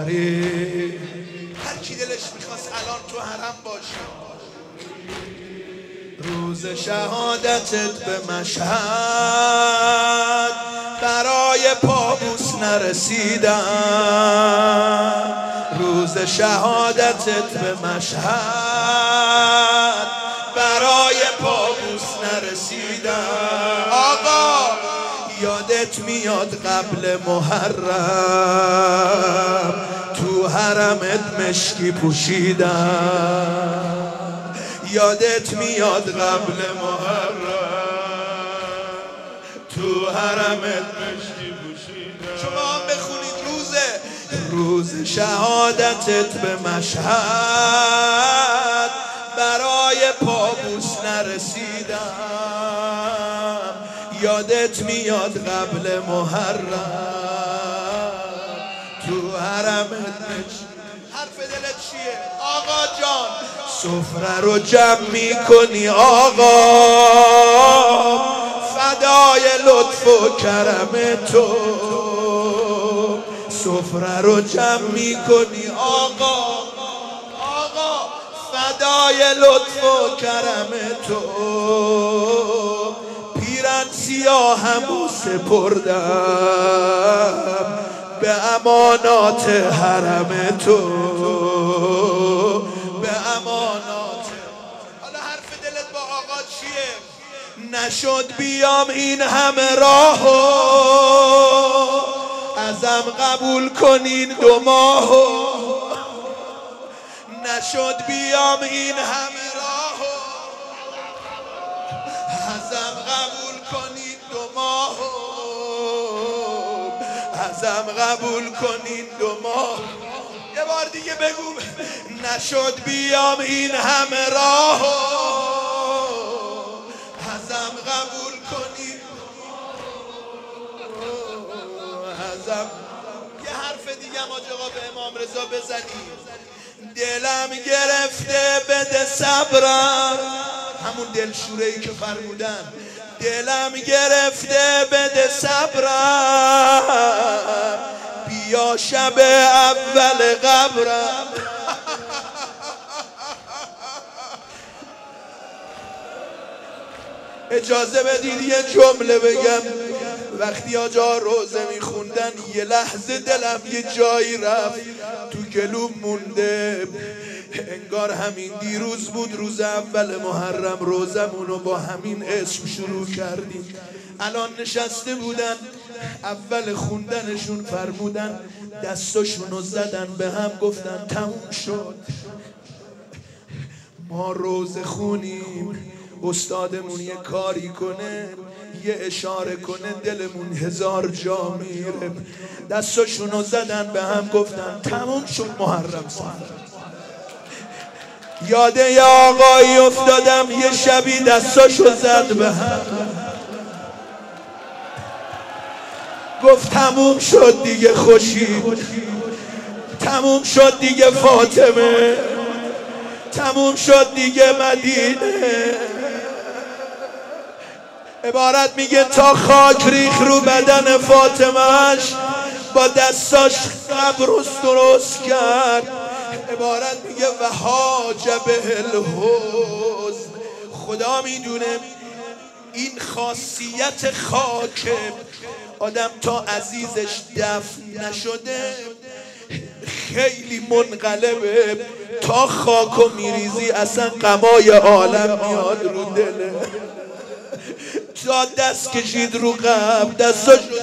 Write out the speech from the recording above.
آفرین. هر کی دلش میخواست الان تو حرم باشه، روز شهادتت به مشهد برای پابوس نرسیدم. روز شهادتت به مشهد برای پابوس نرسیدم. آقا یادت میاد قبل محرم تو حرمت مشکی پوشیدم. یادت میاد قبل محرم تو حرمت مشکی پوشیدم. شما هم بخونید روز شهادتت به مشهد برای پابوس نرسیدم. یادت میاد قبل محرم تو حرمت مشکی. حرف دلت چیه آقا جان؟ سفره رو جمع میکنی آقا، فدای لطف و کرم تو. سفره رو جمع میکنی آقا، فدای لطف و کرم تو. پیرن سیاهم سپردم به امانات حرم تو، به امانات. حالا حرف دلت با آقا چیه؟ نشد بیام این همه راهو، ازم قبول کنین 2 ماهو. نشد بیام این همه راهو، ازم قبول کنین 2 ماهو. ازم قبول کنین 2 ماه. یه بار دیگه بگو. نشد بیام این همه راهو، ازم قبول کنین 2 ماه. ازم. یه حرف دیگه آقا به امام رضا بزنیم. دلم گرفته بده صبرم، همون دلشوره‌ای که فرمودن. دلم گرفته بده صبرم، بیا شب اول قبرم. اجازه بدید یه جمله بگم. وقتی آجا روزه میخوندن یه لحظه دلم یه جایی رفت تو گلوم مونده. انگار همین دیروز بود، روز اول محرم روزمونو با همین اسم شروع کردیم. الان نشسته بودن، اول خوندنشون فرمودن دستاشونو زدن به هم گفتن تموم شد. ما روزه خونیم، استادمون یه کاری کنه، یه اشاره کنه، دلمون 1000 جا میره. دستاشونو زدن به هم گفتن تموم شد محرم سال. یاده یه آقایی افتادم یه شبی دستاشو زد به هم، گفت تموم شد دیگه خورشید، تموم شد دیگه فاطمه، تموم شد دیگه مدینه. عبارت میگه تا خاک ریخ رو بدن فاطمهش، با دستاش قبرش درست کرد. عبارت میگه و حاجب الحزن. خدا میدونه این خاصیت خاک آدم تا عزیزش دفن نشده خیلی منقلبه. تا خاکو میریزی اصلا غمای عالم میاد رو دله. تا دست کشید رو قبر، دستاشو